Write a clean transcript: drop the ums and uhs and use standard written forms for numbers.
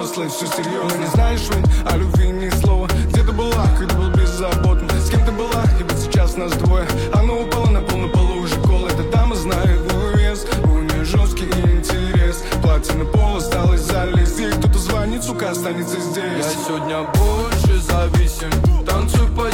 взрослые, все серьезно. Но не знаешь, Вань, о любви ни слова. Где ты была, когда был беззаботен? С кем ты была, и вот сейчас нас двое. Она упала на пол, на полу уже кол. Эта дама знает твой вес, у нее жесткий интерес. Платье на пол осталось залезть. Ей кто-то звонит, сука, останется здесь. Я сегодня больше зависим. Танцуй по